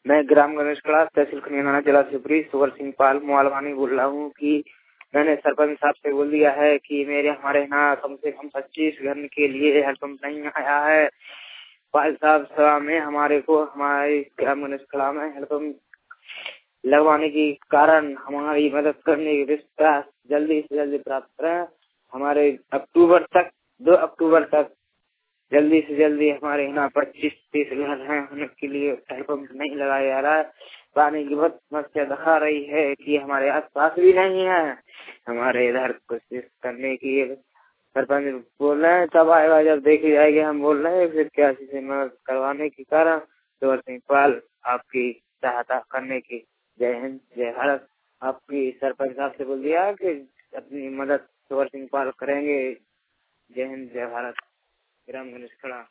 मैं ग्राम गणेश कला तहसील खनियाना जिला शिवपुरी सुवर सिंह पाल मोहालवानी बोल रहा हूँ कि मैंने सरपंच साहब से बोल दिया है कि हमारे यहाँ कम से कम 25 घर के लिए हेल्पम्प नहीं आया है। पाल साहब सभा में हमारे ग्राम गणेश कला में हेल्पम्प लगवाने के कारण हमारी मदद करने की रिश्ता जल्दी से जल्दी प्राप्त करें। हमारे 2 अक्टूबर तक जल्दी से जल्दी हमारे यहाँ 25-30 घर हैं, उनके लिए हेल्पम्प नहीं लगाया जा रहा है। पानी की बहुत समस्या दिखा रही है कि हमारे आसपास भी नहीं है। हमारे इधर कोशिश करने की सरपंच बोल रहे हैं, तब आएगा जब देखी जाएगी। हम बोल रहे हैं फिर क्या से मदद करवाने के कारण सुवर सिंह पाल आपकी सहायता करने की। जय हिंद, जय भारत। आपकी सरपंच साहब से बोल दिया कि अपनी मदद सुवर सिंह पाल करेंगे। जय हिंद, जय भारत। ग्राम गणेश कला।